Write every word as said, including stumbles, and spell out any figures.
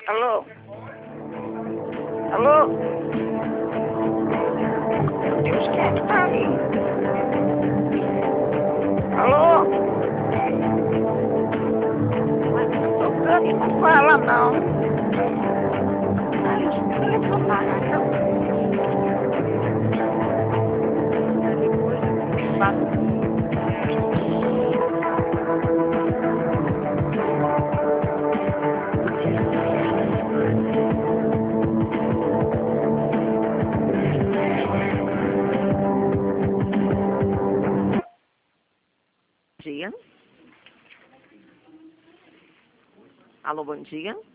Alô? Alô? Meu Deus, quem é que tá aí? Alô? Mas não tô tocando e não fala, não. Ai, o telefone tá arranhando. Bom dia. Alô, bom dia.